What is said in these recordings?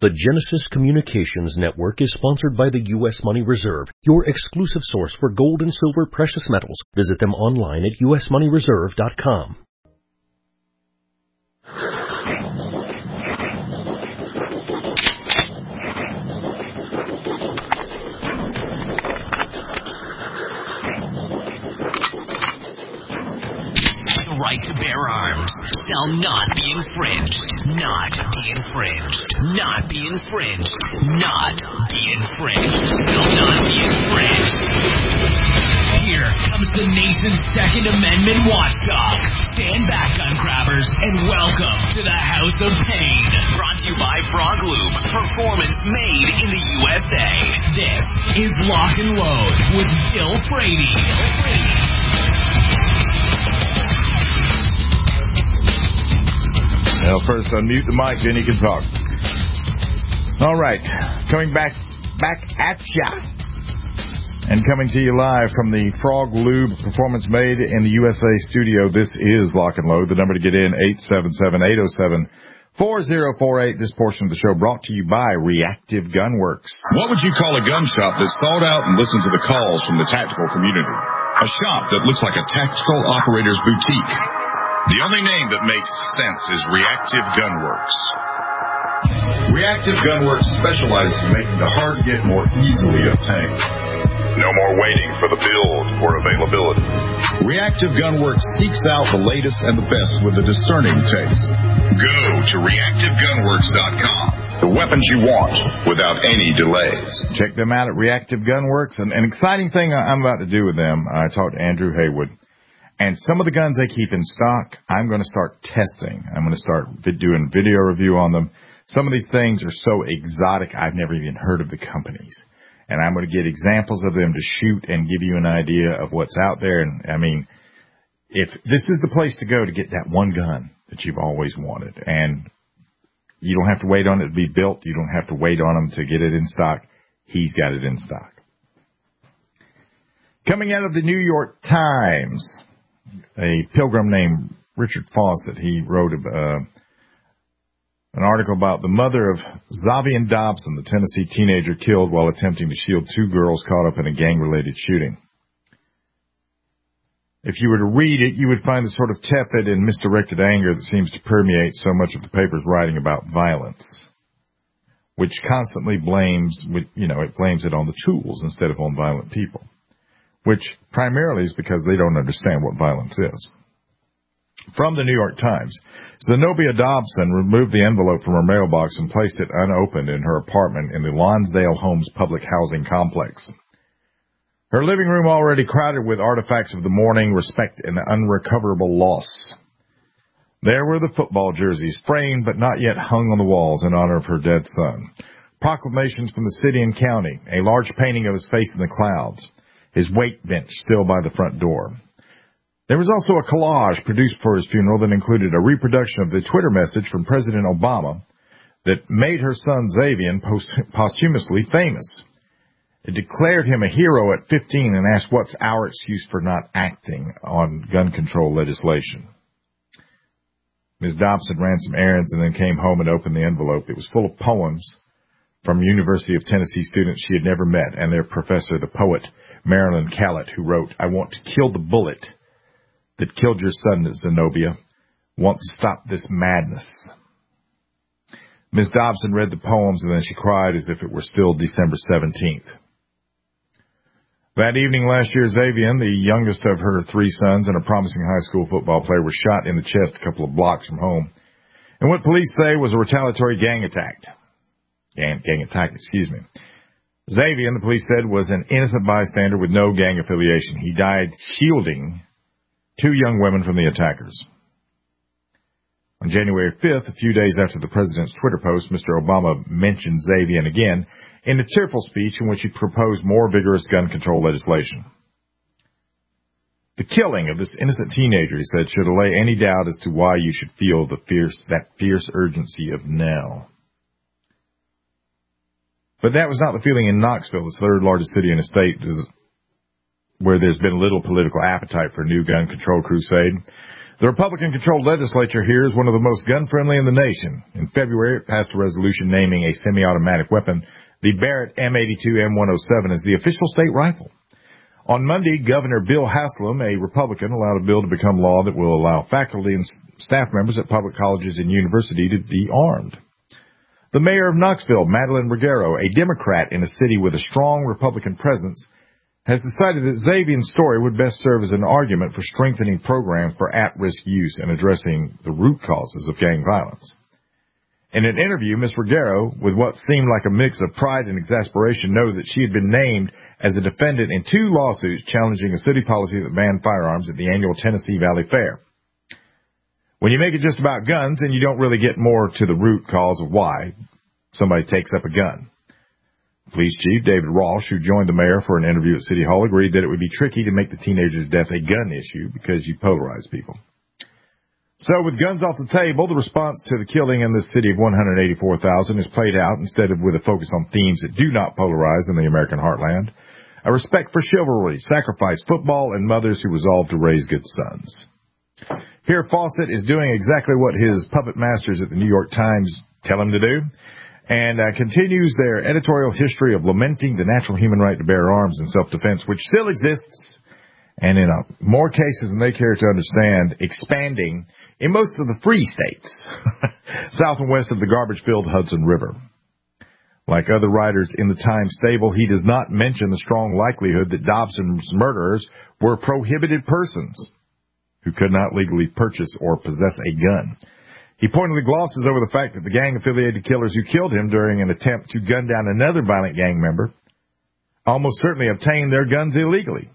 The Genesis Communications Network is sponsored by the U.S. Money Reserve, your exclusive source for gold and silver precious metals. Visit them online at usmoneyreserve.com. Right to bear arms shall not be infringed. Not be infringed. Not be infringed. Not be infringed. Shall not be infringed. Here comes the nation's Second Amendment watchdog. Stand back, gun grabbers, and welcome to the House of Pain. Brought to you by Frog Lube. Performance made in the USA. This is Lock and Load with Bill Frady. Well, first unmute the mic, then you can talk. All right, coming back at ya. And coming to you live from the Frog Lube Performance Made in the USA studio, this is Lock and Load. The number to get in, 877-807-4048. This portion of the show brought to you by Reactive Gunworks. What would you call a gun shop that's thought out and listens to the calls from the tactical community? A shop that looks like a tactical operator's boutique. The only name that makes sense is Reactive Gunworks. Reactive Gunworks specializes in making the hard-to-get more easily obtained. No more waiting for the build or availability. Reactive Gunworks seeks out the latest and the best with a discerning taste. Go to reactivegunworks.com. The weapons you want without any delays. Check them out at Reactive Gunworks. And an exciting thing I'm about to do with them, I talked to Andrew Haywood. And some of the guns they keep in stock, I'm going to start testing. I'm going to start doing video review on them. Some of these things are so exotic, I've never even heard of the companies. And I'm going to get examples of them to shoot and give you an idea of what's out there. And, I mean, if this is the place to go to get that one gun that you've always wanted. And you don't have to wait on it to be built. You don't have to wait on them to get it in stock. He's got it in stock. Coming out of the New York Times, a pilgrim named Richard Fawcett, he wrote an article about the mother of Zavian Dobson, the Tennessee teenager killed while attempting to shield two girls caught up in a gang-related shooting. If you were to read it, you would find the sort of tepid and misdirected anger that seems to permeate so much of the paper's writing about violence, which constantly blames it on the tools instead of on violent people, which primarily is because they don't understand what violence is. From the New York Times, Zenobia Dobson removed the envelope from her mailbox and placed it unopened in her apartment in the Lonsdale Homes public housing complex. Her living room already crowded with artifacts of the morning, respect, and unrecoverable loss. There were the football jerseys, framed but not yet hung on the walls in honor of her dead son. Proclamations from the city and county, a large painting of his face in the clouds, his weight bench still by the front door. There was also a collage produced for his funeral that included a reproduction of the Twitter message from President Obama that made her son Xavier posthumously famous. It declared him a hero at 15 and asked what's our excuse for not acting on gun control legislation. Ms. Dobson ran some errands and then came home and opened the envelope. It was full of poems from University of Tennessee students she had never met and their professor, the poet Marilyn Callett, who wrote, "I want to kill the bullet that killed your son, Zenobia. Want to stop this madness." Ms. Dobson read the poems and then she cried as if it were still December 17th. That evening last year, Xavier, the youngest of her three sons and a promising high school football player, was shot in the chest a couple of blocks from home in what police say was a retaliatory gang attack. Xavier, the police said, was an innocent bystander with no gang affiliation. He died shielding two young women from the attackers. On January 5th, a few days after the president's Twitter post, Mr. Obama mentioned Xavier again in a tearful speech in which he proposed more vigorous gun control legislation. The killing of this innocent teenager, he said, should allay any doubt as to why you should feel that fierce urgency of now. But that was not the feeling in Knoxville, the third largest city in the state, where there's been little political appetite for a new gun control crusade. The Republican-controlled legislature here is one of the most gun-friendly in the nation. In February, it passed a resolution naming a semi-automatic weapon, the Barrett M82 M107, as the official state rifle. On Monday, Governor Bill Haslam, a Republican, allowed a bill to become law that will allow faculty and staff members at public colleges and universities to be armed. The mayor of Knoxville, Madeline Ruggiero, a Democrat in a city with a strong Republican presence, has decided that Xavier's story would best serve as an argument for strengthening programs for at-risk use and addressing the root causes of gang violence. In an interview, Ms. Ruggiero, with what seemed like a mix of pride and exasperation, noted that she had been named as a defendant in 2 lawsuits challenging a city policy that banned firearms at the annual Tennessee Valley Fair. When you make it just about guns, then you don't really get more to the root cause of why somebody takes up a gun. Police Chief David Walsh, who joined the mayor for an interview at City Hall, agreed that it would be tricky to make the teenager's death a gun issue because you polarize people. So with guns off the table, the response to the killing in this city of 184,000 is played out instead of with a focus on themes that do not polarize in the American heartland. A respect for chivalry, sacrifice, football, and mothers who resolve to raise good sons. Here, Fawcett is doing exactly what his puppet masters at the New York Times tell him to do, and continues their editorial history of lamenting the natural human right to bear arms in self-defense, which still exists, and in more cases than they care to understand, expanding in most of the free states, south and west of the garbage-filled Hudson River. Like other writers in the Times stable, he does not mention the strong likelihood that Dobson's murderers were prohibited persons who could not legally purchase or possess a gun. He pointedly glosses over the fact that the gang-affiliated killers who killed him during an attempt to gun down another violent gang member almost certainly obtained their guns illegally.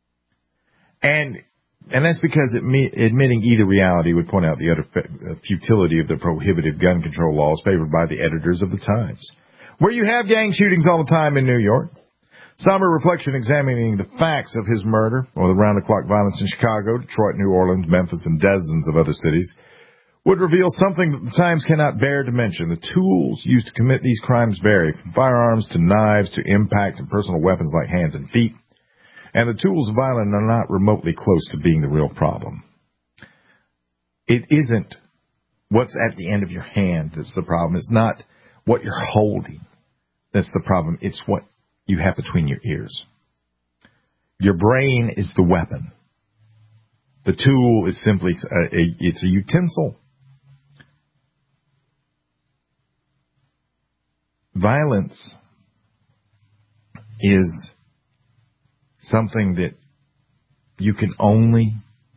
And that's because admitting either reality would point out the utter futility of the prohibitive gun control laws favored by the editors of the Times, where you have gang shootings all the time in New York. Somber reflection examining the facts of his murder, or the round-the-clock violence in Chicago, Detroit, New Orleans, Memphis, and dozens of other cities, would reveal something that the Times cannot bear to mention. The tools used to commit these crimes vary, from firearms to knives to impact and personal weapons like hands and feet. And the tools of violence are not remotely close to being the real problem. It isn't what's at the end of your hand that's the problem. It's not what you're holding that's the problem. It's what you have between your ears. Your brain is the weapon. The tool is simply it's a utensil. Violence is something that you can only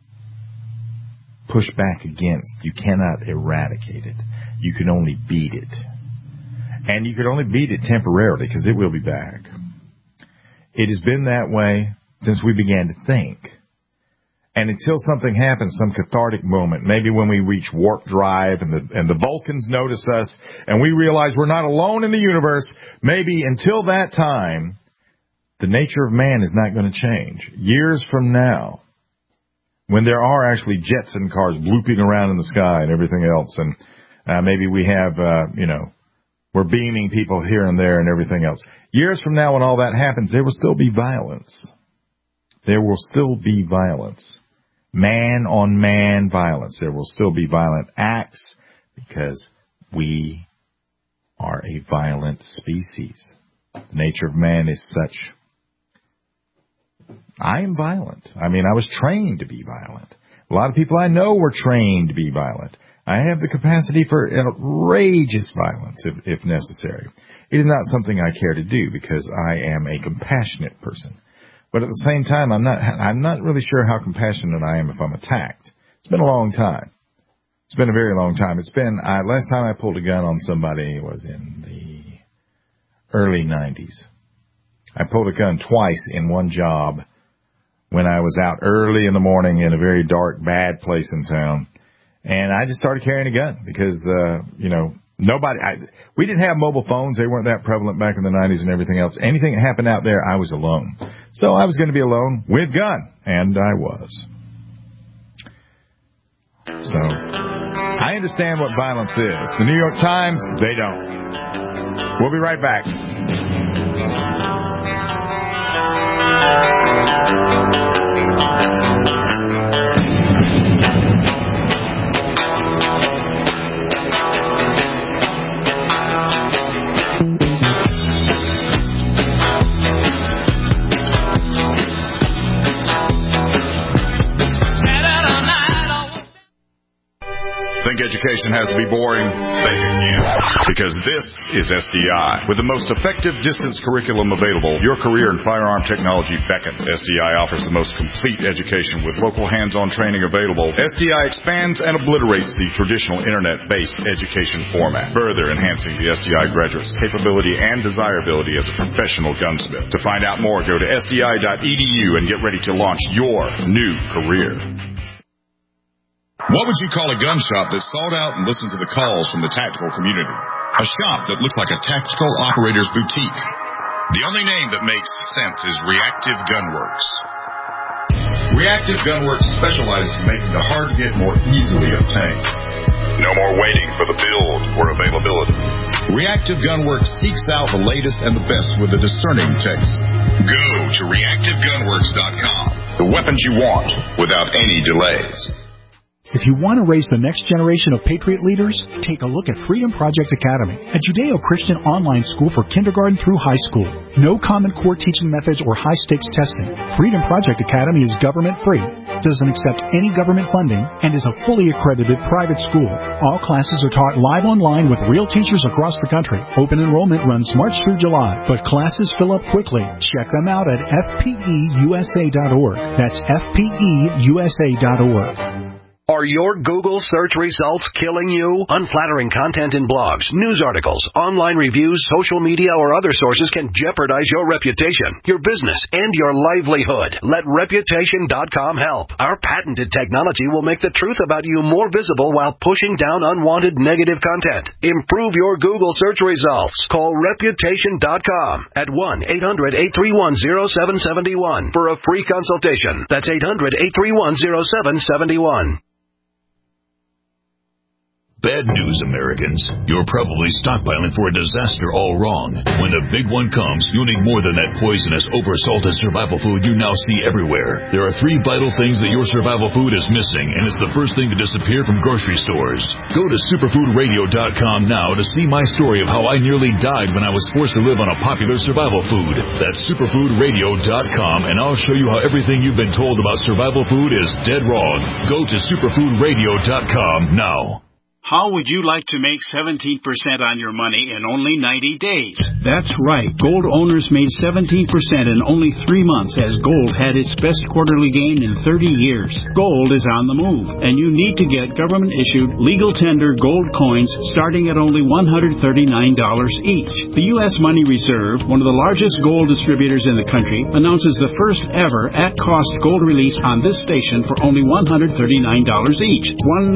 push back against. You cannot eradicate it. You can only beat it. And you can only beat it temporarily because it will be back. It has been that way since we began to think. And until something happens, some cathartic moment, maybe when we reach warp drive and the Vulcans notice us and we realize we're not alone in the universe, maybe until that time, the nature of man is not going to change. Years from now, when there are actually Jetson cars blooping around in the sky and everything else, and maybe we have, we're beaming people here and there and everything else. Years from now, when all that happens, there will still be violence. There will still be violence. Man-on-man violence. There will still be violent acts because we are a violent species. The nature of man is such. I am violent. I was trained to be violent. A lot of people I know were trained to be violent. I have the capacity for outrageous violence if necessary. It is not something I care to do because I am a compassionate person. But at the same time, I'm not really sure how compassionate I am if I'm attacked. It's been a long time. It's been a very long time. It's been, last time I pulled a gun on somebody was in the early 90s. I pulled a gun twice in one job when I was out early in the morning in a very dark, bad place in town. And I just started carrying a gun because, we didn't have mobile phones. They weren't that prevalent back in the 90s and everything else. Anything that happened out there, I was alone. So I was going to be alone with gun. And I was. So I understand what violence is. The New York Times, they don't. We'll be right back. education has to be boring, think again. Because this is SDI. With the most effective distance curriculum available, your career in firearm technology beckons. SDI offers the most complete education with local hands-on training available. SDI expands and obliterates the traditional internet-based education format, further enhancing the SDI graduate's capability and desirability as a professional gunsmith. To find out more, go to sdi.edu and get ready to launch your new career. What would you call a gun shop that sought out and listened to the calls from the tactical community? A shop that looked like a tactical operator's boutique. The only name that makes sense is Reactive Gunworks. Reactive Gunworks specializes in making the hard-to-get more easily obtained. No more waiting for the build or availability. Reactive Gunworks seeks out the latest and the best with a discerning taste. Go to reactivegunworks.com. The weapons you want without any delays. If you want to raise the next generation of Patriot leaders, take a look at Freedom Project Academy, a Judeo-Christian online school for kindergarten through high school. No Common Core teaching methods or high-stakes testing. Freedom Project Academy is government-free, doesn't accept any government funding, and is a fully accredited private school. All classes are taught live online with real teachers across the country. Open enrollment runs March through July, but classes fill up quickly. Check them out at fpeusa.org. That's fpeusa.org. Are your Google search results killing you? Unflattering content in blogs, news articles, online reviews, social media, or other sources can jeopardize your reputation, your business, and your livelihood. Let Reputation.com help. Our patented technology will make the truth about you more visible while pushing down unwanted negative content. Improve your Google search results. Call Reputation.com at 1-800-831-0771 for a free consultation. That's 800-831-0771. Bad news, Americans. You're probably stockpiling for a disaster all wrong. When the big one comes, you'll need more than that poisonous, over-salted survival food you now see everywhere. There are 3 vital things that your survival food is missing, and it's the first thing to disappear from grocery stores. Go to superfoodradio.com now to see my story of how I nearly died when I was forced to live on a popular survival food. That's superfoodradio.com, and I'll show you how everything you've been told about survival food is dead wrong. Go to superfoodradio.com now. How would you like to make 17% on your money in only 90 days? That's right. Gold owners made 17% in only 3 months as gold had its best quarterly gain in 30 years. Gold is on the move, and you need to get government-issued, legal tender gold coins starting at only $139 each. The U.S. Money Reserve, one of the largest gold distributors in the country, announces the first ever at-cost gold release on this station for only $139 each.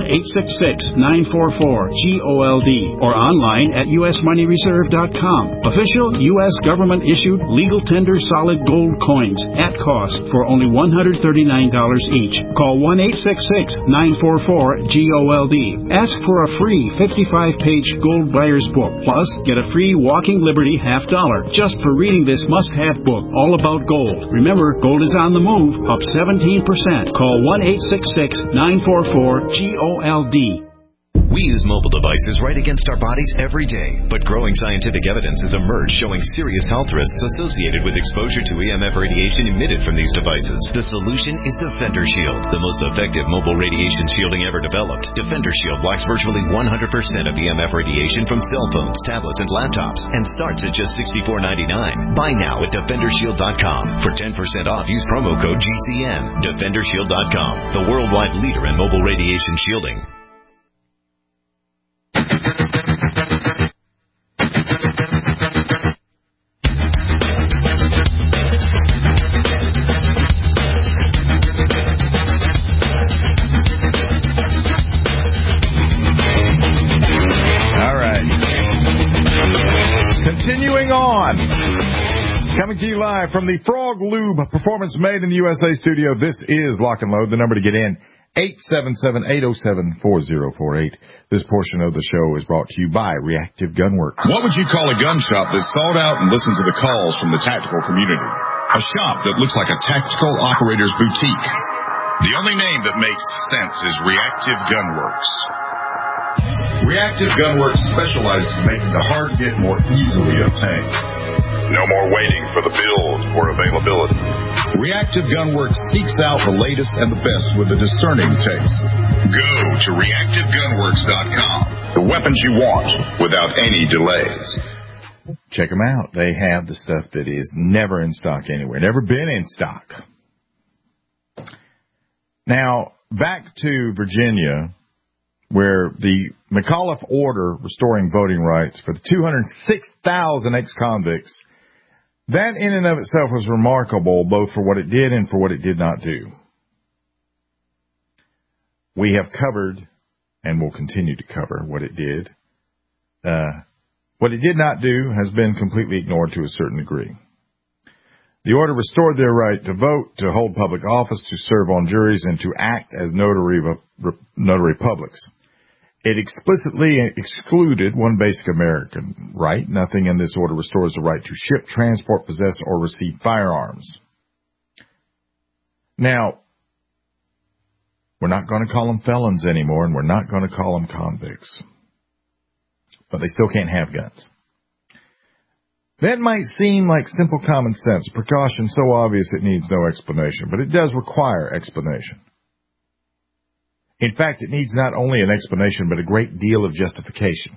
1-866-944-GOLD or online at usmoneyreserve.com. Official U.S. government-issued legal tender solid gold coins at cost for only $139 each. Call 1-866-944-GOLD. Ask for a free 55-page gold buyer's book. Plus, get a free Walking Liberty $50 just for reading this must-have book all about gold. Remember, gold is on the move, up 17%. Call 1-866-944-GOLD. We use mobile devices right against our bodies every day, but growing scientific evidence has emerged showing serious health risks associated with exposure to EMF radiation emitted from these devices. The solution is Defender Shield, the most effective mobile radiation shielding ever developed. Defender Shield blocks virtually 100% of EMF radiation from cell phones, tablets, and laptops, and starts at just $64.99. Buy now at DefenderShield.com. For 10% off, use promo code GCN. DefenderShield.com, the worldwide leader in mobile radiation shielding. Continuing on. Coming to you live from the Frog Lube Performance Made in the USA studio. This is Lock and Load. The number to get in, 877-807-4048. This portion of the show is brought to you by Reactive Gunworks. What would you call a gun shop that sought out and listened to the calls from the tactical community? A shop that looks like a tactical operator's boutique. The only name that makes sense is Reactive Gunworks. Reactive Gunworks specializes in making the hard-to-get more easily obtained. No more waiting for the build or availability. Reactive Gunworks seeks out the latest and the best with a discerning taste. Go to reactivegunworks.com. The weapons you want without any delays. Check them out. They have the stuff that is never in stock anywhere, never been in stock. Now, back to Virginia, where the McAuliffe order restoring voting rights for the 206,000 ex-convicts, that in and of itself was remarkable, both for what it did and for what it did not do. We have covered, and will continue to cover, what it did. What it did not do has been completely ignored to a certain degree. The order restored their right to vote, to hold public office, to serve on juries, and to act as notary publics. It explicitly excluded one basic American right. Nothing in this order restores the right to ship, transport, possess, or receive firearms. Now, we're not going to call them felons anymore, and we're not going to call them convicts. But they still can't have guns. That might seem like simple common sense, a precaution so obvious it needs no explanation, but it does require explanation. In fact, it needs not only an explanation, but a great deal of justification.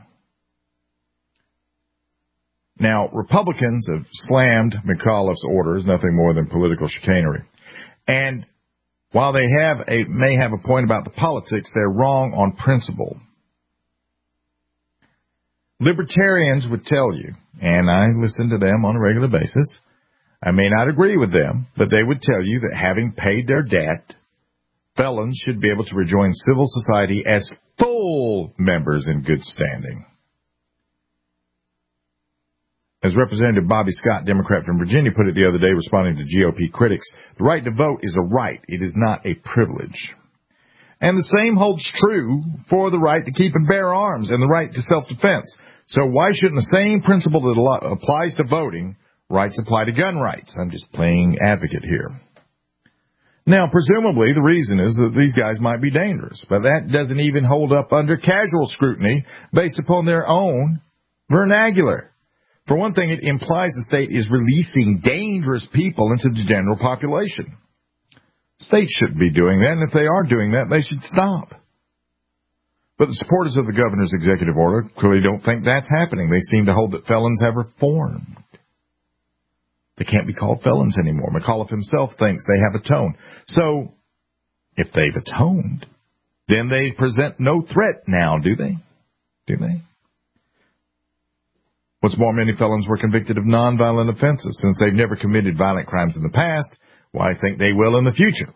Now, Republicans have slammed McAuliffe's order as nothing more than political chicanery. And while they may have a point about the politics, they're wrong on principle. Libertarians would tell you, and I listen to them on a regular basis, I may not agree with them, but they would tell you that having paid their debt, felons should be able to rejoin civil society as full members in good standing. As Representative Bobby Scott, Democrat from Virginia, put it the other day responding to GOP critics, the right to vote is a right. It is not a privilege. And the same holds true for the right to keep and bear arms and the right to self-defense. So why shouldn't the same principle that applies to voting rights apply to gun rights? I'm just playing advocate here. Now, presumably, the reason is that these guys might be dangerous, but that doesn't even hold up under casual scrutiny based upon their own vernacular. For one thing, it implies the state is releasing dangerous people into the general population. States shouldn't be doing that, and if they are doing that, they should stop. But the supporters of the governor's executive order clearly don't think that's happening. They seem to hold that felons have reformed. They can't be called felons anymore. McAuliffe himself thinks they have atoned. So, if they've atoned, then they present no threat now, do they? Do they? What's more, many felons were convicted of nonviolent offenses. Since they've never committed violent crimes in the past, well, I think they will in the future.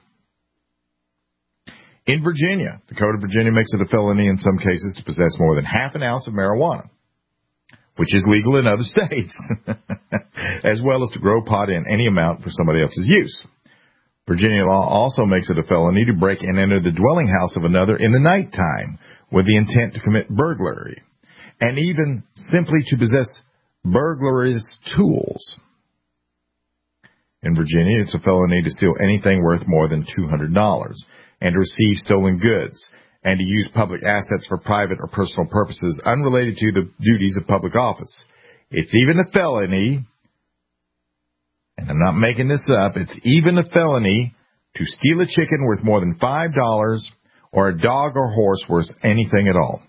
In Virginia, the Code of Virginia makes it a felony in some cases to possess more than half an ounce of marijuana, which is legal in other states, as well as to grow pot in any amount for somebody else's use. Virginia law also makes it a felony to break and enter the dwelling house of another in the nighttime with the intent to commit burglary, and even simply to possess burglarious tools. In Virginia, it's a felony to steal anything worth more than $200 and to receive stolen goods and to use public assets for private or personal purposes unrelated to the duties of public office. It's even a felony, and I'm not making this up, it's even a felony to steal a chicken worth more than $5 or a dog or horse worth anything at all.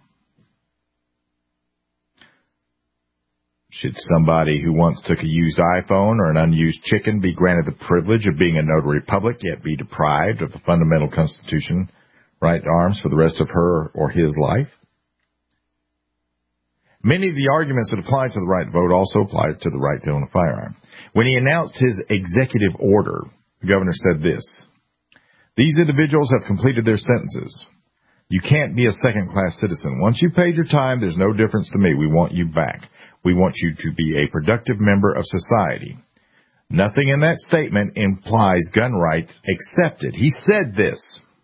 Should somebody who once took a used iPhone or an unused chicken be granted the privilege of being a notary public, yet be deprived of the fundamental Constitution right to arms for the rest of her or his life? Many of the arguments that apply to the right to vote also apply to the right to own a firearm. When he announced his executive order, the governor said this: "These individuals have completed their sentences. You can't be a second-class citizen. Once you've paid your time, there's no difference to me. We want you back. We want you to be a productive member of society." Nothing in that statement implies gun rights accepted. He said this.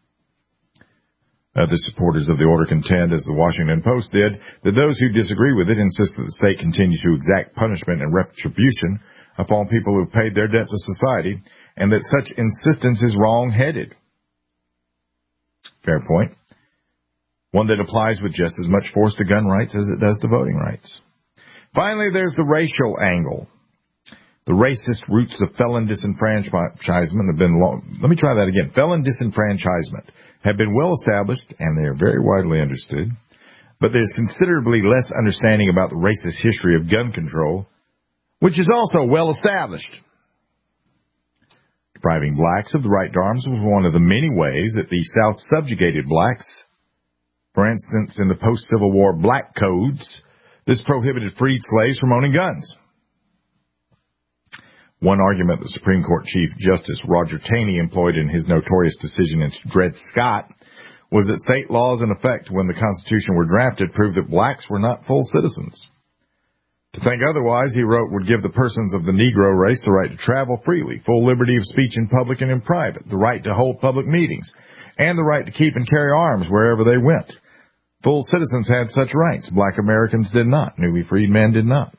Other supporters of the order contend, as the Washington Post did, that those who disagree with it insist that the state continue to exact punishment and retribution upon people who have paid their debt to society, and that such insistence is wrong-headed. Fair point. One that applies with just as much force to gun rights as it does to voting rights. Finally, there's the racial angle. The racist roots of felon disenfranchisement have been long. Let me try that again. Felon disenfranchisement have been well established, and they are very widely understood. But there's considerably less understanding about the racist history of gun control, which is also well established. Depriving blacks of the right to arms was one of the many ways that the South subjugated blacks. For instance, in the post-Civil War black codes, this prohibited freed slaves from owning guns. One argument the Supreme Court Chief Justice Roger Taney employed in his notorious decision in Dred Scott was that state laws in effect when the Constitution were drafted proved that blacks were not full citizens. To think otherwise, he wrote, would give the persons of the Negro race the right to travel freely, full liberty of speech in public and in private, the right to hold public meetings, and the right to keep and carry arms wherever they went. Full citizens had such rights. Black Americans did not. Newly freed men did not.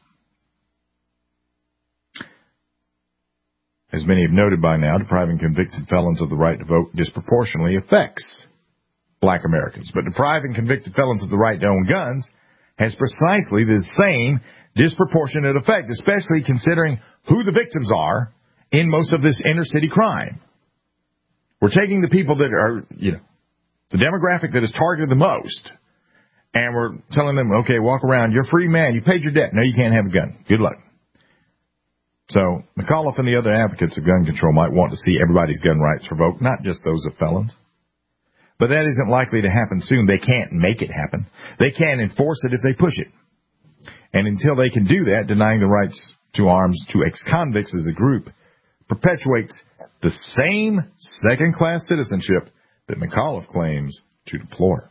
As many have noted by now, depriving convicted felons of the right to vote disproportionately affects black Americans. But depriving convicted felons of the right to own guns has precisely the same disproportionate effect, especially considering who the victims are in most of this inner city crime. We're taking the people that are, the demographic that is targeted the most, and we're telling them, okay, walk around, you're a free man, you paid your debt, no, you can't have a gun. Good luck. So McAuliffe and the other advocates of gun control might want to see everybody's gun rights revoked, not just those of felons. But that isn't likely to happen soon. They can't make it happen. They can't enforce it if they push it. And until they can do that, denying the rights to arms to ex-convicts as a group perpetuates the same second-class citizenship that McAuliffe claims to deplore.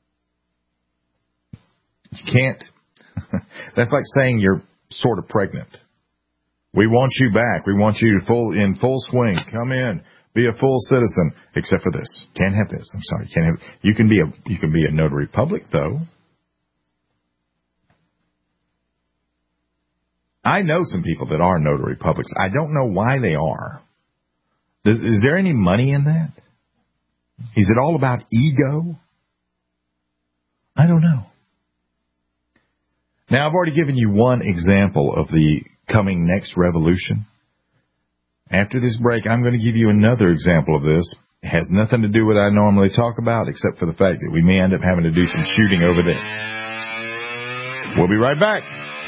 You can't. That's like saying you're sort of pregnant. We want you back. We want you in full swing. Come in. Be a full citizen, except for this. Can't have this. I'm sorry. Can't have. You can be a notary public, though. I know some people that are notary publics. I don't know why they are. Is there any money in that? Is it all about ego? I don't know. Now, I've already given you one example of the coming next revolution. After this break, I'm going to give you another example of this. It has nothing to do with what I normally talk about, except for the fact that we may end up having to do some shooting over this. We'll be right back.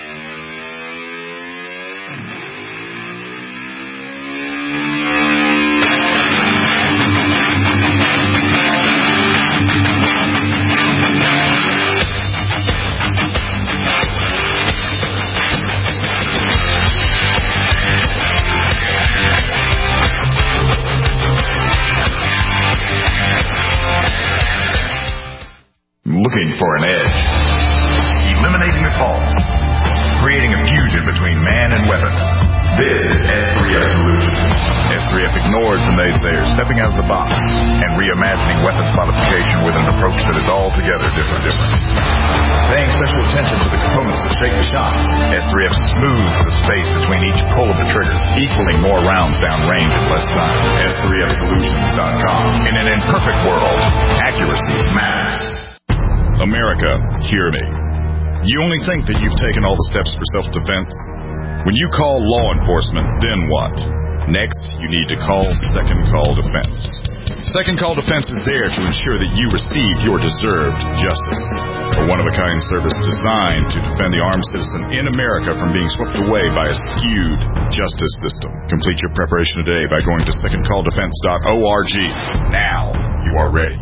Looking for an edge. Eliminating the cost. Creating a fusion between man and weapon. This is S3F Solutions. S3F ignores the naysayers, stepping out of the box and reimagining weapons modification with an approach that is altogether different. Paying special attention to the components that shake the shot, S3F smooths the space between each pull of the trigger, equaling more rounds down range in less time. S3FSolutions.com. In an imperfect world, accuracy matters. America, hear me. You only think that you've taken all the steps for self-defense? When you call law enforcement, then what? Next, you need to call Second Call Defense. Second Call Defense is there to ensure that you receive your deserved justice. A one-of-a-kind service designed to defend the armed citizen in America from being swept away by a skewed justice system. Complete your preparation today by going to secondcalldefense.org. Now you are ready.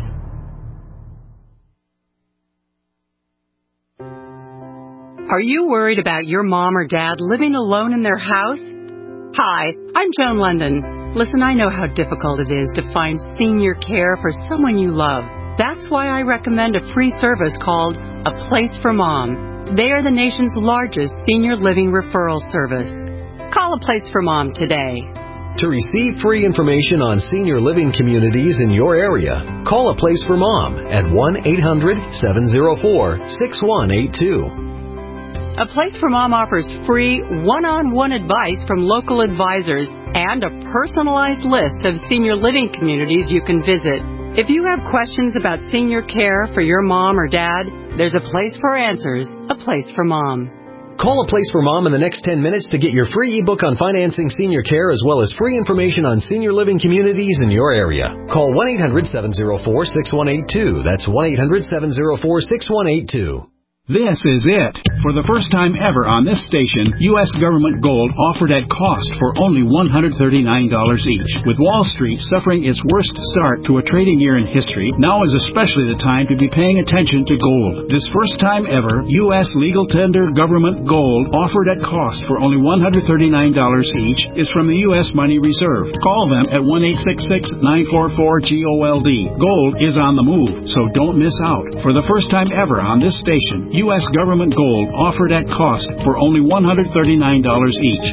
Are you worried about your mom or dad living alone in their house? Hi, I'm Joan London. Listen, I know how difficult it is to find senior care for someone you love. That's why I recommend a free service called A Place for Mom. They are the nation's largest senior living referral service. Call A Place for Mom today. To receive free information on senior living communities in your area, call A Place for Mom at 1-800-704-6182. A Place for Mom offers free one-on-one advice from local advisors and a personalized list of senior living communities you can visit. If you have questions about senior care for your mom or dad, there's a place for answers, A Place for Mom. Call A Place for Mom in the next 10 minutes to get your free ebook on financing senior care as well as free information on senior living communities in your area. Call 1-800-704-6182. That's 1-800-704-6182. This is it. For the first time ever on this station, U.S. government gold offered at cost for only $139 each. With Wall Street suffering its worst start to a trading year in history, now is especially the time to be paying attention to gold. This first time ever, U.S. legal tender government gold offered at cost for only $139 each is from the U.S. Money Reserve. Call them at 1-866-944-GOLD. Gold is on the move, so don't miss out. For the first time ever on this station, U.S. government gold offered at cost for only $139 each.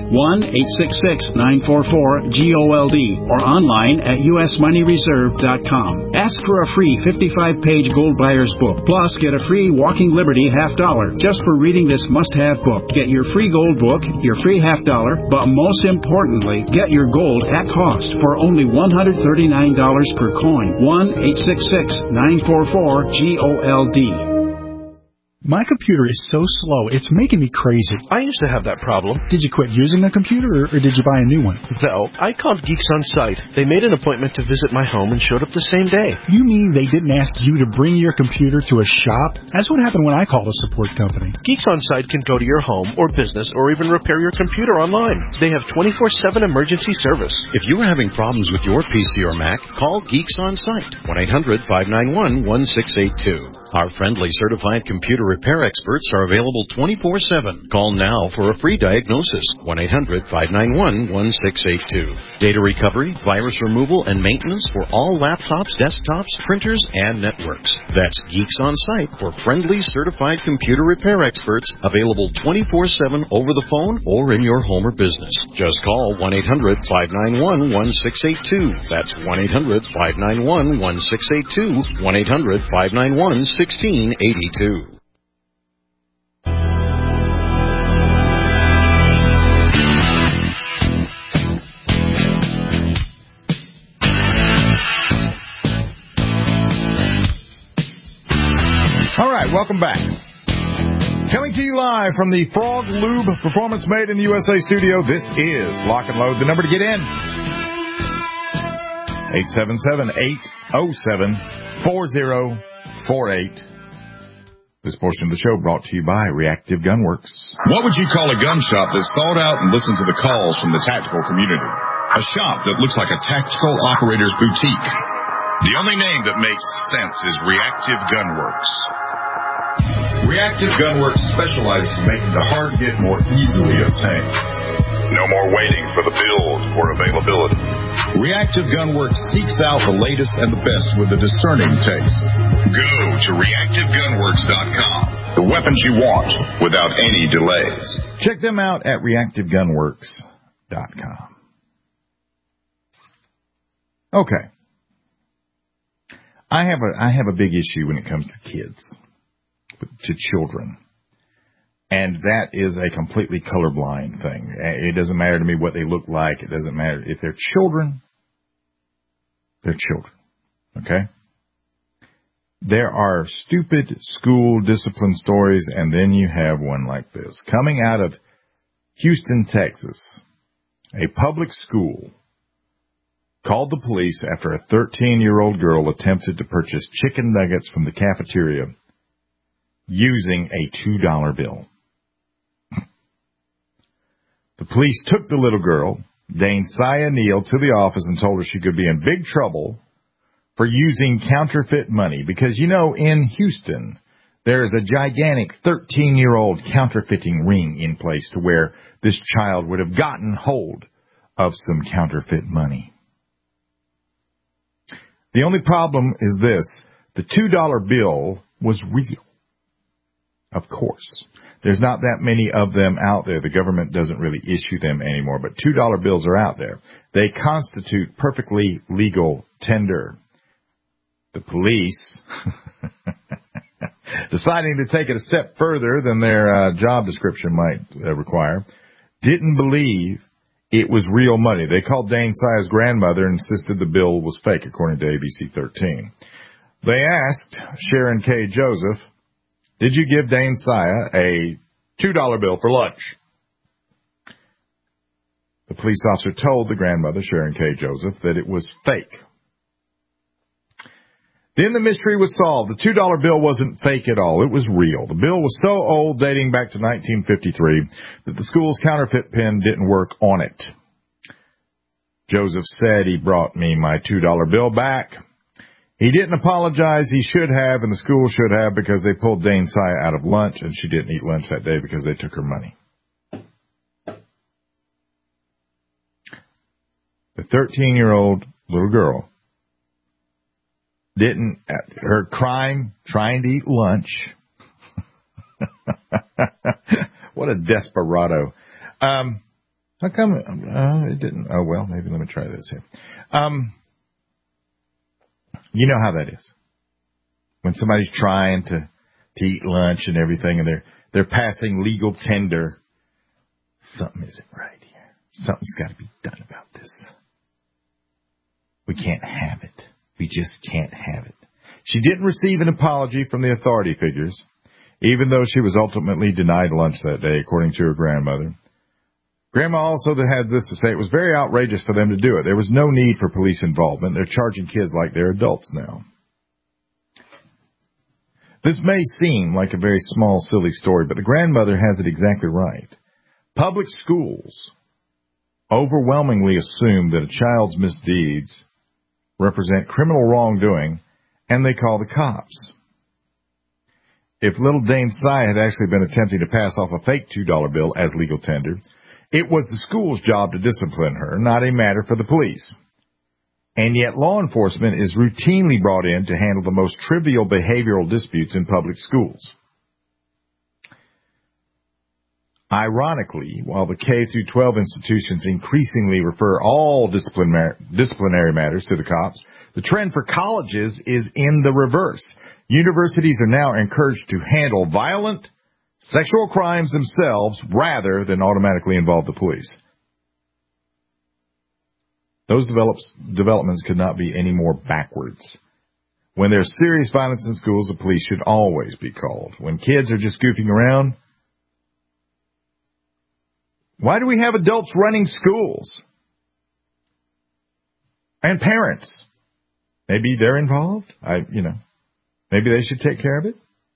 1-866-944-GOLD or online at usmoneyreserve.com. Ask for a free 55-page gold buyer's book. Plus, get a free Walking Liberty $50 just for reading this must-have book. Get your free gold book, your free $50, but most importantly, get your gold at cost for only $139 per coin. 1-866-944-GOLD. My computer is so slow, it's making me crazy. I used to have that problem. Did you quit using a computer, or did you buy a new one? No, I called Geeks On Site. They made an appointment to visit my home and showed up the same day. You mean they didn't ask you to bring your computer to a shop? That's what happened when I called a support company. Geeks On Site can go to your home or business or even repair your computer online. They have 24/7 emergency service. If you are having problems with your PC or Mac, call Geeks On Site. 1-800-591-1682. Our friendly certified computer repair experts are available 24/7. Call now for a free diagnosis. 1-800-591-1682. Data recovery, virus removal, and maintenance for all laptops, desktops, printers, and networks. That's Geeks On Site for friendly certified computer repair experts available 24/7 over the phone or in your home or business. Just call 1-800-591-1682. That's 1-800-591-1682. 1-800-591-1682. All right, welcome back. Coming to you live from the Frog Lube Performance Made in the USA studio, this is Lock and Load. The number to get in, 877-807-4048. This portion of the show brought to you by Reactive Gunworks. What would you call a gun shop that's thought out and listens to the calls from the tactical community? A shop that looks like a tactical operator's boutique. The only name that makes sense is Reactive Gunworks. Reactive Gunworks specializes in making the hard get more easily obtained. No more waiting for the build or availability. Reactive Gunworks seeks out the latest and the best with a discerning taste. Go to reactivegunworks.com. The weapons you want without any delays. Check them out at reactivegunworks.com. Okay. I have a big issue when it comes to kids, to children. And that is a completely colorblind thing. It doesn't matter to me what they look like. It doesn't matter. If they're children, they're children. Okay? There are stupid school discipline stories, and then you have one like this. Coming out of Houston, Texas, a public school called the police after a 13-year-old girl attempted to purchase chicken nuggets from the cafeteria using a $2 bill. The police took the little girl, Dane Saya Neal, to the office and told her she could be in big trouble for using counterfeit money. Because, you know, in Houston, there is a gigantic 13-year-old counterfeiting ring in place to where this child would have gotten hold of some counterfeit money. The only problem is this. The $2 bill was real. Of course. There's not that many of them out there. The government doesn't really issue them anymore, but $2 bills are out there. They constitute perfectly legal tender. The police, deciding to take it a step further than their job description might require, didn't believe it was real money. They called Dane Saya's grandmother and insisted the bill was fake, according to ABC 13. They asked Sharon K. Joseph, did you give Dane Saya a $2 bill for lunch. The police officer told the grandmother, Sharon K. Joseph, that it was fake. Then the mystery was solved. The $2 bill wasn't fake at all. It was real. The bill was so old, dating back to 1953, that the school's counterfeit pen didn't work on it. Joseph said he brought me my $2 bill back. He didn't apologize. He should have, and the school should have, because they pulled Dane Saya out of lunch, and she didn't eat lunch that day because they took her money. The 13-year-old little girl didn't, her crime, trying to eat lunch. What a desperado. How come it didn't? Oh, well, maybe let me try this here. You know how that is. When somebody's trying to eat lunch and everything, and they're passing legal tender, something isn't right here. Something's got to be done about this. We can't have it. We just can't have it. She didn't receive an apology from the authority figures, even though she was ultimately denied lunch that day, according to her grandmother. Grandma also had this to say: it was very outrageous for them to do it. There was no need for police involvement. They're charging kids like they're adults now. This may seem like a very small, silly story, but the grandmother has it exactly right. Public schools overwhelmingly assume that a child's misdeeds represent criminal wrongdoing, and they call the cops. If little Dane Saya had actually been attempting to pass off a fake $2 bill as legal tender, it was the school's job to discipline her, not a matter for the police. And yet law enforcement is routinely brought in to handle the most trivial behavioral disputes in public schools. Ironically, while the K-12 institutions increasingly refer all disciplinary matters to the cops, the trend for colleges is in the reverse. Universities are now encouraged to handle violent sexual crimes themselves rather than automatically involve the police. Those developments could not be any more backwards. When there's serious violence in schools, the police should always be called. When kids are just goofing around, why do we have adults running schools? And parents. Maybe they're involved. Maybe they should take care of it.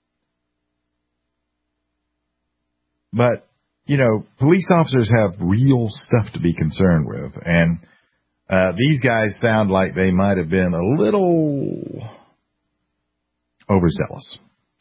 But, police officers have real stuff to be concerned with. And these guys sound like they might have been a little overzealous.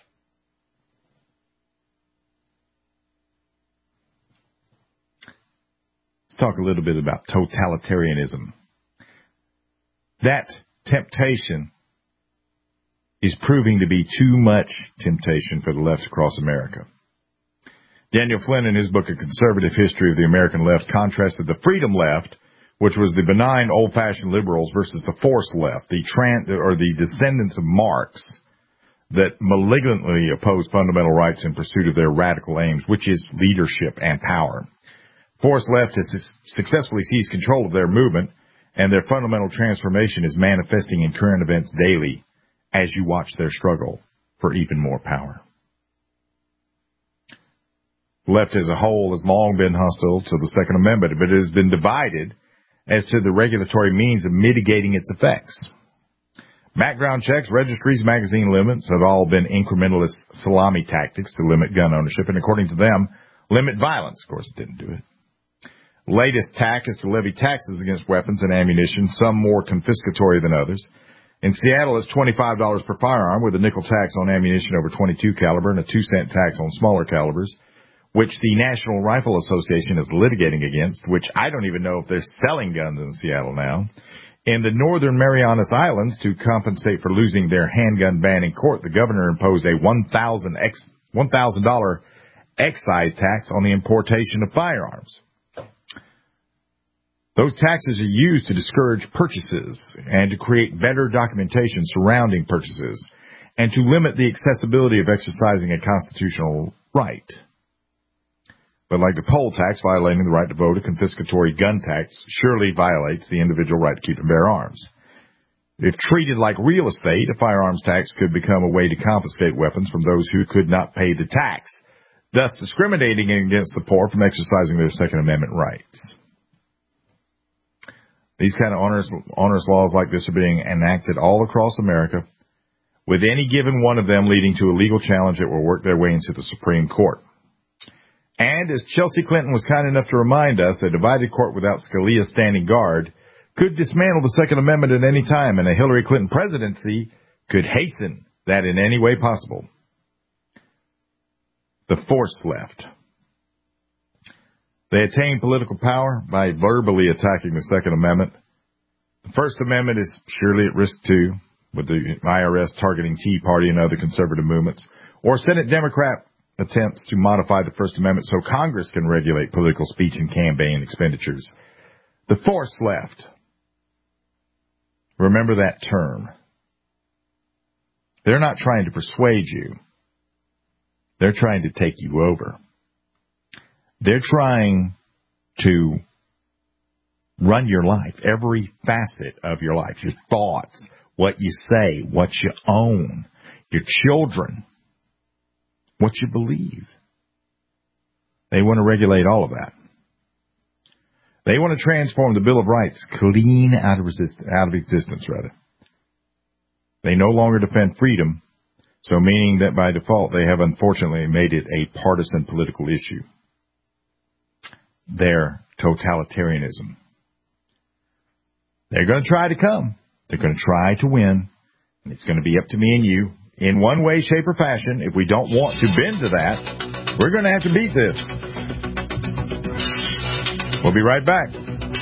Let's talk a little bit about totalitarianism. That temptation is proving to be too much temptation for the left across America. Daniel Flynn, in his book, A Conservative History of the American Left, contrasted the freedom left, which was the benign, old-fashioned liberals, versus the force left, the descendants of Marx, that malignantly oppose fundamental rights in pursuit of their radical aims, which is leadership and power. Force left has successfully seized control of their movement, and their fundamental transformation is manifesting in current events daily as you watch their struggle for even more power. Left as a whole has long been hostile to the Second Amendment, but it has been divided as to the regulatory means of mitigating its effects. Background checks, registries, magazine limits have all been incrementalist salami tactics to limit gun ownership, and according to them, limit violence. Of course, it didn't do it. Latest tack is to levy taxes against weapons and ammunition, some more confiscatory than others. In Seattle, it's $25 per firearm with a nickel tax on ammunition over .22 caliber and a 2-cent tax on smaller calibers, which the National Rifle Association is litigating against, which I don't even know if they're selling guns in Seattle now. In the Northern Marianas Islands, to compensate for losing their handgun ban in court, the governor imposed a $1,000 excise tax on the importation of firearms. Those taxes are used to discourage purchases and to create better documentation surrounding purchases and to limit the accessibility of exercising a constitutional right. But like the poll tax violating the right to vote, a confiscatory gun tax surely violates the individual right to keep and bear arms. If treated like real estate, a firearms tax could become a way to confiscate weapons from those who could not pay the tax. thus discriminating against the poor from exercising their Second Amendment rights. These kind of onerous laws like this are being enacted all across America, with any given one of them leading to a legal challenge that will work their way into the Supreme Court. And as Chelsea Clinton was kind enough to remind us, a divided court without Scalia standing guard could dismantle the Second Amendment at any time, and a Hillary Clinton presidency could hasten that in any way possible. The force left. They attain political power by verbally attacking the Second Amendment. The First Amendment is surely at risk too, with the IRS targeting Tea Party and other conservative movements, or Senate Democrat attempts to modify the First Amendment so Congress can regulate political speech and campaign expenditures. The force left. Remember that term. They're not trying to persuade you. They're trying to take you over. They're trying to run your life, every facet of your life, your thoughts, what you say, what you own, your children, what you believe. They want to regulate all of that. They want to transform the Bill of Rights clean out of existence. They no longer defend freedom, so meaning that by default they have unfortunately made it a partisan political issue. Their totalitarianism. They're going to try to come. They're going to try to win. And it's going to be up to me and you, in one way, shape, or fashion. If we don't want to bend to that, we're going to have to beat this. We'll be right back.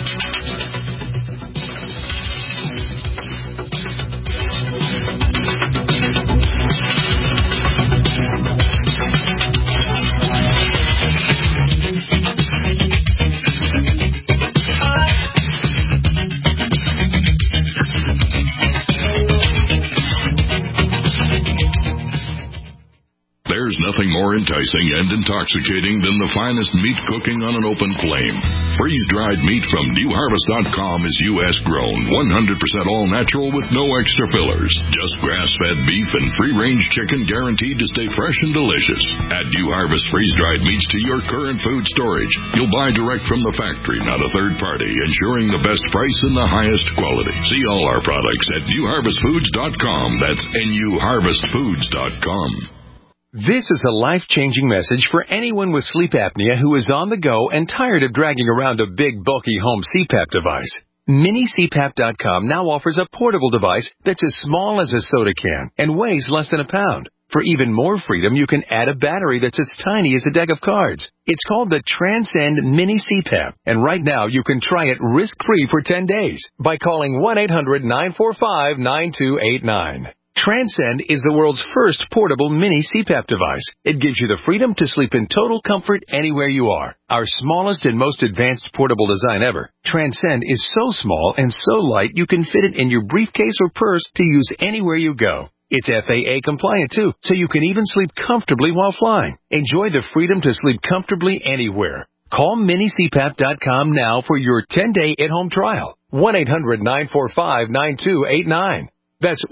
There's nothing more enticing and intoxicating than the finest meat cooking on an open flame. Freeze-dried meat from NewHarvest.com is U.S. grown, 100% all-natural with no extra fillers. Just grass-fed beef and free-range chicken guaranteed to stay fresh and delicious. Add New Harvest freeze-dried meats to your current food storage. You'll buy direct from the factory, not a third party, ensuring the best price and the highest quality. See all our products at NewHarvestFoods.com. That's NewHarvestFoods.com. This is a life-changing message for anyone with sleep apnea who is on the go and tired of dragging around a big, bulky home CPAP device. MiniCPAP.com now offers a portable device that's as small as a soda can and weighs less than a pound. For even more freedom, you can add a battery that's as tiny as a deck of cards. It's called the Transcend Mini CPAP, and right now you can try it risk-free for 10 days by calling 1-800-945-9289. Transcend is the world's first portable mini CPAP device. It gives you the freedom to sleep in total comfort anywhere you are. Our smallest and most advanced portable design ever, Transcend is so small and so light you can fit it in your briefcase or purse to use anywhere you go. It's FAA compliant too, so you can even sleep comfortably while flying. Enjoy the freedom to sleep comfortably anywhere. Call MiniCPAP.com now for your 10-day at-home trial. 1-800-945-9289. That's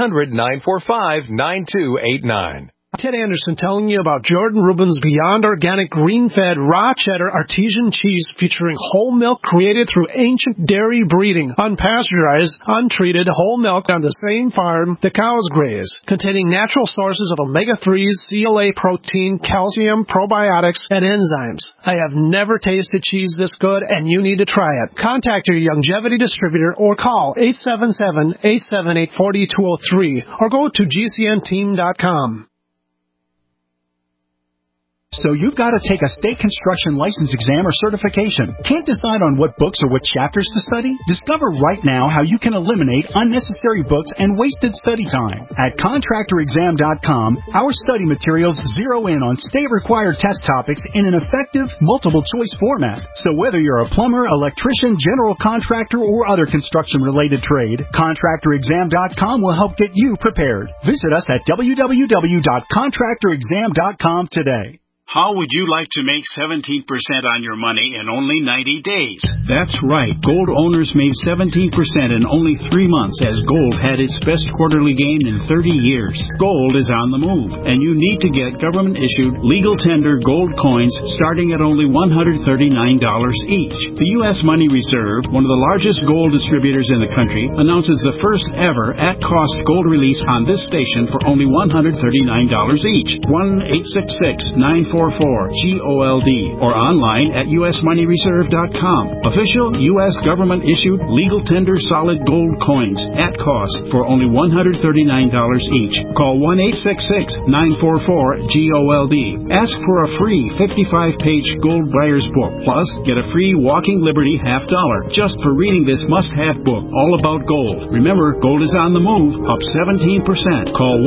1-800-945-9289. Ted Anderson telling you about Jordan Rubin's Beyond Organic Green-Fed Raw Cheddar Artesian Cheese featuring whole milk created through ancient dairy breeding, unpasteurized, untreated whole milk on the same farm the cows graze, containing natural sources of omega-3s, CLA protein, calcium, probiotics, and enzymes. I have never tasted cheese this good, and you need to try it. Contact your Youngevity distributor or call 877-878-4203 or go to gcnteam.com. So you've got to take a state construction license exam or certification. Can't decide on what books or what chapters to study? Discover right now how you can eliminate unnecessary books and wasted study time. At ContractorExam.com, our study materials zero in on state-required test topics in an effective, multiple-choice format. So whether you're a plumber, electrician, general contractor, or other construction-related trade, ContractorExam.com will help get you prepared. Visit us at www.ContractorExam.com today. How would you like to make 17% on your money in only 90 days? That's right. Gold owners made 17% in only 3 months as gold had its best quarterly gain in 30 years. Gold is on the move, and you need to get government-issued, legal tender gold coins starting at only $139 each. The U.S. Money Reserve, one of the largest gold distributors in the country, announces the first ever at-cost gold release on this station for only $139 each. 1-866-944-GOLD or online at usmoneyreserve.com. Official U.S. government-issued legal tender solid gold coins at cost for only $139 each. Call 1-866-944-GOLD. Ask for a free 55-page gold buyer's book. Plus, get a free Walking Liberty $50 just for reading this must-have book all about gold. Remember, gold is on the move, up 17%. Call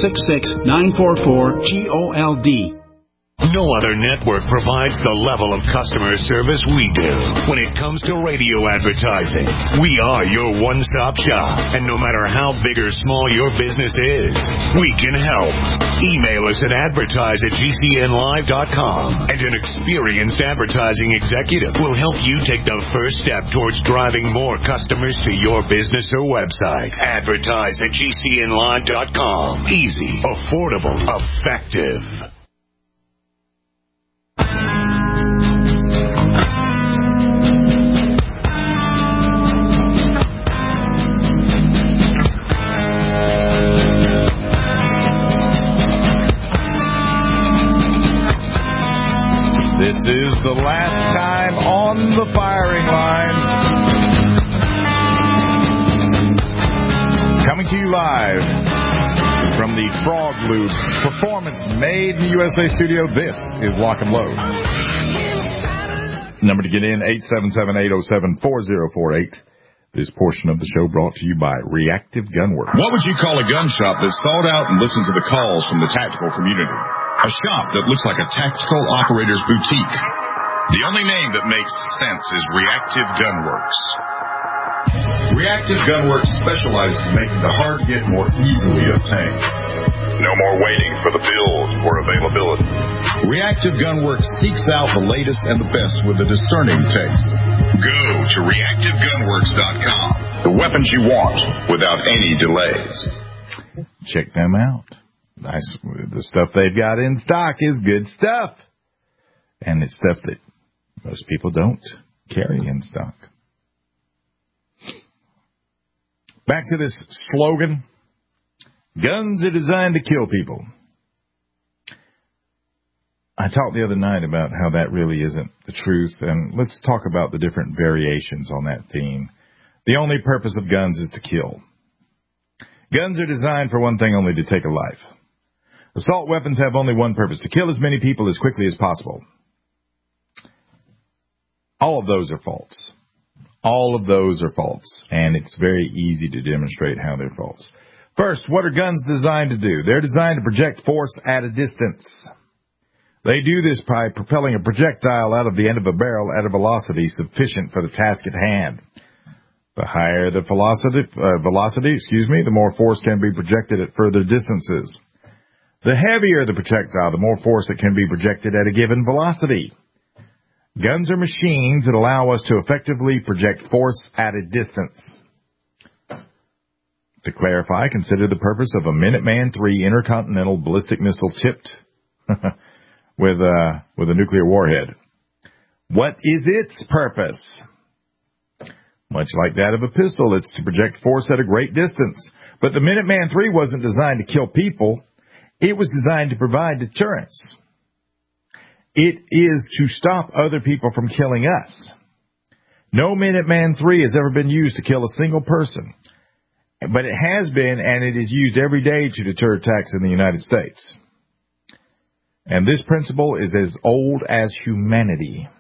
1-866-944-GOLD. No other network provides the level of customer service we do. When it comes to radio advertising, we are your one-stop shop. And no matter how big or small your business is, we can help. Email us at advertise@gcnlive.com, and an experienced advertising executive will help you take the first step towards driving more customers to your business or website. Advertise@gcnlive.com. Easy, affordable, effective. This is the last time on the firing line. Coming to you live from the Frog Loop Performance Made in the USA studio, this is Lock and Load. Number to get in, 877-807-4048. This portion of the show brought to you by Reactive Gunworks. What would you call a gun shop that's thought out and listens to the calls from the tactical community? A shop that looks like a tactical operator's boutique. The only name that makes sense is Reactive Gunworks. Reactive Gunworks specializes in making the hard get more easily obtained. No more waiting for the build or availability. Reactive Gunworks seeks out the latest and the best with a discerning taste. Go to reactivegunworks.com. The weapons you want without any delays. Check them out. Nice. The stuff they've got in stock is good stuff. And it's stuff that most people don't carry in stock. Back to this slogan. Guns are designed to kill people. I talked the other night about how that really isn't the truth, and let's talk about the different variations on that theme. The only purpose of guns is to kill. Guns are designed for one thing only, to take a life. Assault weapons have only one purpose, to kill as many people as quickly as possible. All of those are false. All of those are false, and it's very easy to demonstrate how they're false. First, what are guns designed to do? They're designed to project force at a distance. They do this by propelling a projectile out of the end of a barrel at a velocity sufficient for the task at hand. The higher the velocity, the more force can be projected at further distances. The heavier the projectile, the more force it can be projected at a given velocity. Guns are machines that allow us to effectively project force at a distance. To clarify, consider the purpose of a Minuteman III intercontinental ballistic missile tipped with a nuclear warhead. What is its purpose? Much like that of a pistol, it's to project force at a great distance. But the Minuteman III wasn't designed to kill people. It was designed to provide deterrence. It is to stop other people from killing us. No Minuteman III has ever been used to kill a single person. But it has been, and it is used every day to deter attacks in the United States. And this principle is as old as humanity.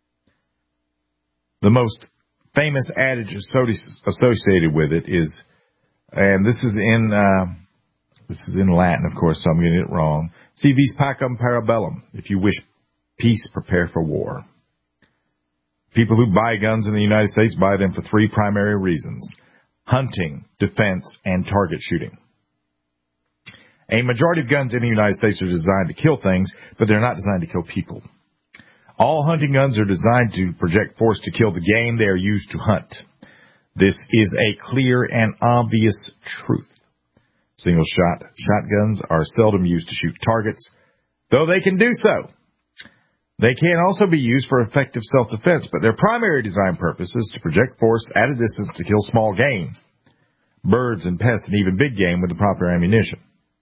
The most famous adage associated with it is, and this is in Latin, of course, so I'm getting it wrong. Si vis pacem para bellum. If you wish peace, prepare for war. People who buy guns in the United States buy them for three primary reasons: hunting, defense, and target shooting. A majority of guns in the United States are designed to kill things, but they're not designed to kill people. All hunting guns are designed to project force to kill the game they are used to hunt. This is a clear and obvious truth. Single-shot shotguns are seldom used to shoot targets, though they can do so. They can also be used for effective self-defense, but their primary design purpose is to project force at a distance to kill small game, birds and pests, and even big game with the proper ammunition.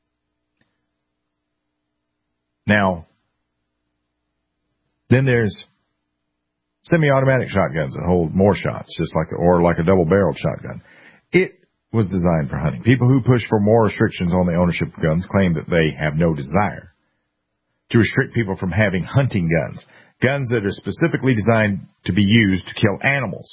Now, then there's semi-automatic shotguns that hold more shots, like a double-barreled shotgun. It was designed for hunting. People who push for more restrictions on the ownership of guns claim that they have no desire to restrict people from having hunting guns, guns that are specifically designed to be used to kill animals.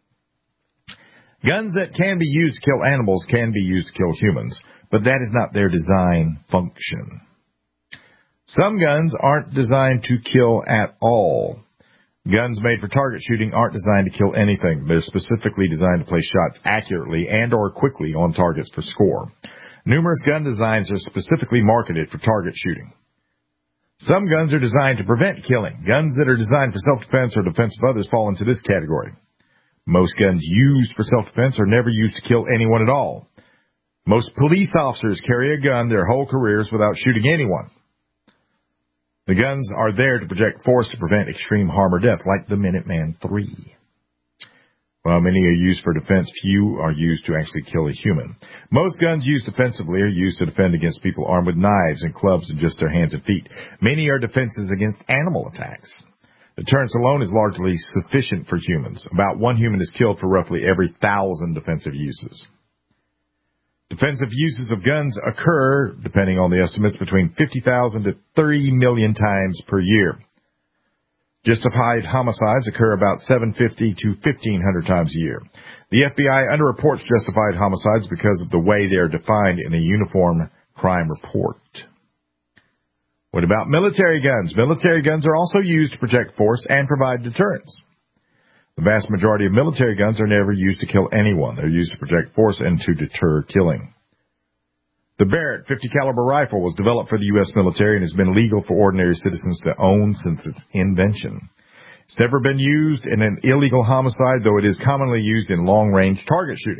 Guns that can be used to kill animals can be used to kill humans, but that is not their design function. Some guns aren't designed to kill at all. Guns made for target shooting aren't designed to kill anything. They're specifically designed to place shots accurately and or quickly on targets for score. Numerous gun designs are specifically marketed for target shooting. Some guns are designed to prevent killing. Guns that are designed for self-defense or defense of others fall into this category. Most guns used for self-defense are never used to kill anyone at all. Most police officers carry a gun their whole careers without shooting anyone. The guns are there to project force to prevent extreme harm or death, like the Minuteman III. While many are used for defense, few are used to actually kill a human. Most guns used defensively are used to defend against people armed with knives and clubs in just their hands and feet. Many are defenses against animal attacks. Deterrence alone is largely sufficient for humans. About one human is killed for roughly every 1,000 defensive uses. Defensive uses of guns occur, depending on the estimates, between 50,000 to 30 million times per year. Justified homicides occur about 750 to 1,500 times a year. The FBI underreports justified homicides because of the way they are defined in the Uniform Crime Report. What about military guns? Military guns are also used to project force and provide deterrence. The vast majority of military guns are never used to kill anyone. They're used to project force and to deter killing. The Barrett 50 caliber rifle was developed for the U.S. military and has been legal for ordinary citizens to own since its invention. It's never been used in an illegal homicide, though it is commonly used in long-range target shooting.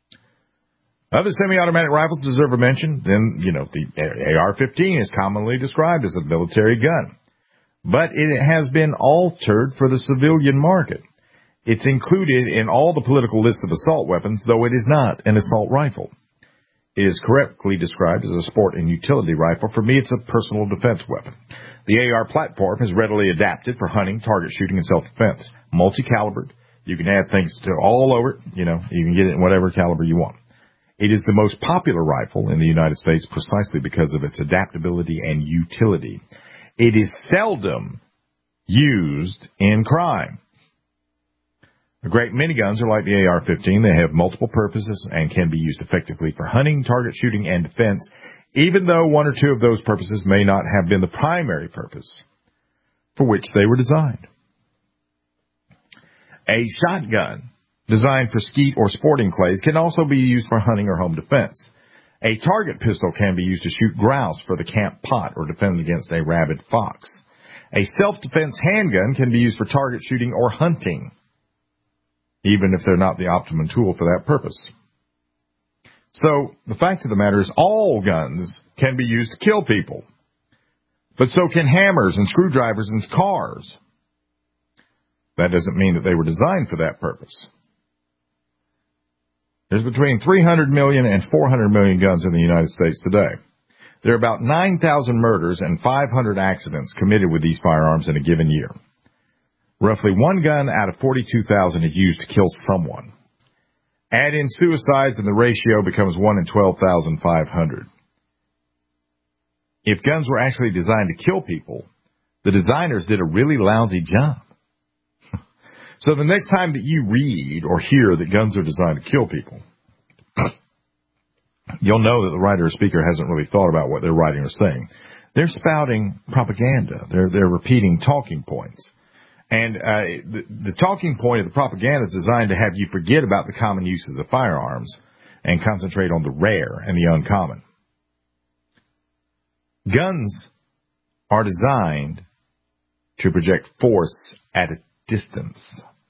Other semi-automatic rifles deserve a mention. Then, the AR-15 is commonly described as a military gun. But it has been altered for the civilian market. It's included in all the political lists of assault weapons, though it is not an assault rifle. It is correctly described as a sport and utility rifle. For me, it's a personal defense weapon. The AR platform is readily adapted for hunting, target shooting, and self-defense. Multi-calibered. You can add things to all over it. You can get it in whatever caliber you want. It is the most popular rifle in the United States precisely because of its adaptability and utility. It is seldom used in crime. The great miniguns are like the AR-15. They have multiple purposes and can be used effectively for hunting, target shooting, and defense, even though one or two of those purposes may not have been the primary purpose for which they were designed. A shotgun designed for skeet or sporting clays can also be used for hunting or home defense. A target pistol can be used to shoot grouse for the camp pot or defend against a rabid fox. A self-defense handgun can be used for target shooting or hunting, even if they're not the optimum tool for that purpose. So, the fact of the matter is all guns can be used to kill people. But so can hammers and screwdrivers and cars. That doesn't mean that they were designed for that purpose. There's between 300 million and 400 million guns in the United States today. There are about 9,000 murders and 500 accidents committed with these firearms in a given year. Roughly one gun out of 42,000 is used to kill someone. Add in suicides and the ratio becomes 1 in 12,500. If guns were actually designed to kill people, the designers did a really lousy job. So the next time that you read or hear that guns are designed to kill people, you'll know that the writer or speaker hasn't really thought about what they're writing or saying. They're spouting propaganda. They're repeating talking points. And the talking point of the propaganda is designed to have you forget about the common uses of firearms and concentrate on the rare and the uncommon. Guns are designed to project force at a distance.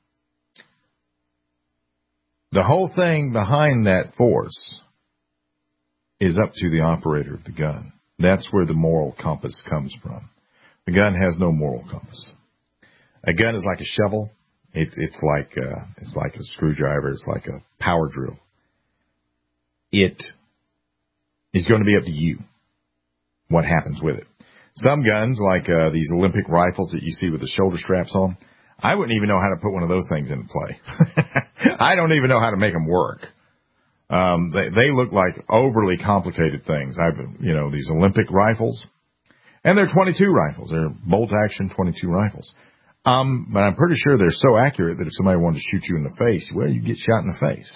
The whole thing behind that force is up to the operator of the gun. That's where the moral compass comes from. The gun has no moral compass. A gun is like a shovel. It's like a screwdriver. It's like a power drill. It is going to be up to you what happens with it. Some guns, like these Olympic rifles that you see with the shoulder straps on, I wouldn't even know how to put one of those things into play. I don't even know how to make them work. They look like overly complicated things. These Olympic rifles, and they're .22 rifles. They're bolt-action .22 rifles. But I'm pretty sure they're so accurate that if somebody wanted to shoot you in the face, well, you get shot in the face.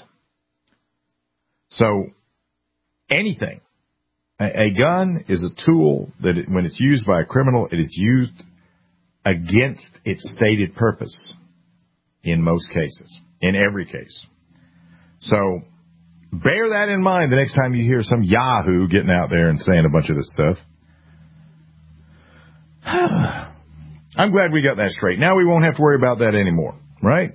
So anything. A gun is a tool that when it's used by a criminal, it is used against its stated purpose in most cases, in every case. So bear that in mind the next time you hear some yahoo getting out there and saying a bunch of this stuff. I'm glad we got that straight. Now we won't have to worry about that anymore, right?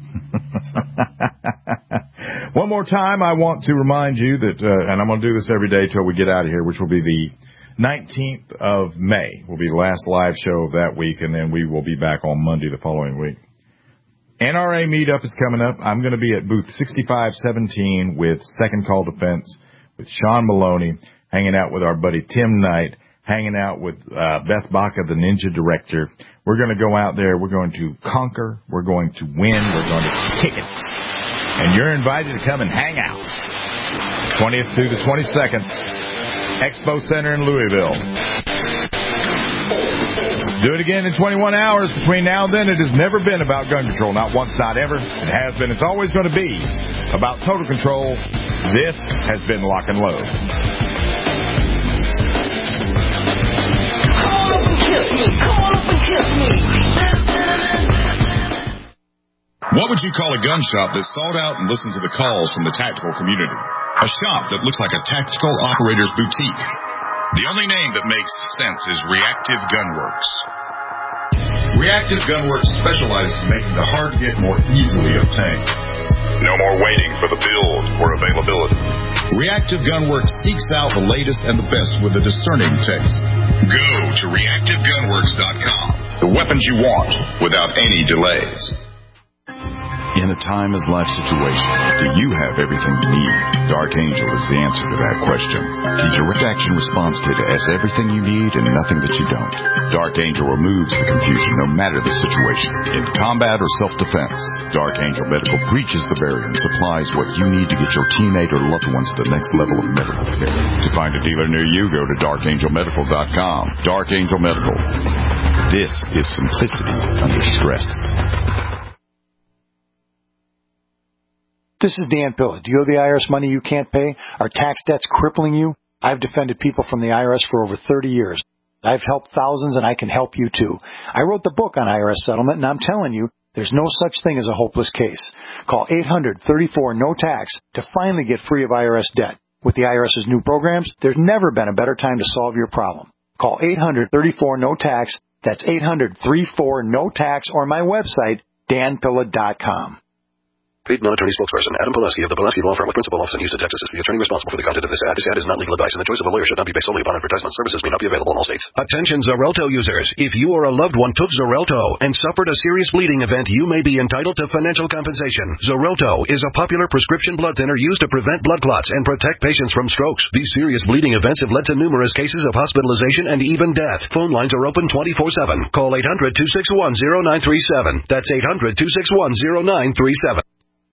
One more time, I want to remind you that, and I'm going to do this every day till we get out of here, which will be the 19th of May. Will be the last live show of that week, and then we will be back on Monday the following week. NRA meetup is coming up. I'm going to be at booth 6517 with Second Call Defense, with Sean Maloney, hanging out with our buddy Tim Knight, hanging out with Beth Baca, the Ninja Director. We're going to go out there. We're going to conquer. We're going to win. We're going to kick it. And you're invited to come and hang out. 20th through the 22nd, Expo Center in Louisville. Do it again in 21 hours. Between now and then, it has never been about gun control. Not once, not ever. It has been. It's always going to be about total control. This has been Lock and Load. Call up and kiss me. Call up and kiss me. What would you call a gun shop that sought out and listened to the calls from the tactical community? A shop that looks like a tactical operator's boutique. The only name that makes sense is Reactive Gunworks. Reactive Gunworks specializes in making the hard hit more easily obtained. No more waiting for the build or availability. Reactive Gunworks seeks out the latest and the best with a discerning taste. Go to reactivegunworks.com. The weapons you want without any delays. In a time-as-life situation, do you have everything you need? Dark Angel is the answer to that question. The Direct Action Response Kit has everything you need and nothing that you don't. Dark Angel removes the confusion no matter the situation. In combat or self-defense, Dark Angel Medical breaches the barrier and supplies what you need to get your teammate or loved ones to the next level of medical care. To find a dealer near you, go to darkangelmedical.com. Dark Angel Medical. This is simplicity under stress. This is Dan Pilla. Do you owe the IRS money you can't pay? Are tax debts crippling you? I've defended people from the IRS for over 30 years. I've helped thousands, and I can help you too. I wrote the book on IRS settlement, and I'm telling you, there's no such thing as a hopeless case. Call 800-34-NO-TAX to finally get free of IRS debt. With the IRS's new programs, there's never been a better time to solve your problem. Call 800-34-NO-TAX. That's 800-34-NO-TAX, or my website, danpilla.com. Paid non-attorney spokesperson Adam Pulaski of the Pulaski Law Firm with principal office in Houston, Texas, is the attorney responsible for the content of this ad. This ad is not legal advice, and the choice of a lawyer should not be based solely upon advertisement. Services may not be available in all states. Attention Xarelto users. If you or a loved one took Xarelto and suffered a serious bleeding event, you may be entitled to financial compensation. Xarelto is a popular prescription blood thinner used to prevent blood clots and protect patients from strokes. These serious bleeding events have led to numerous cases of hospitalization and even death. Phone lines are open 24/7. Call 800-261-0937. That's 800-261-0937.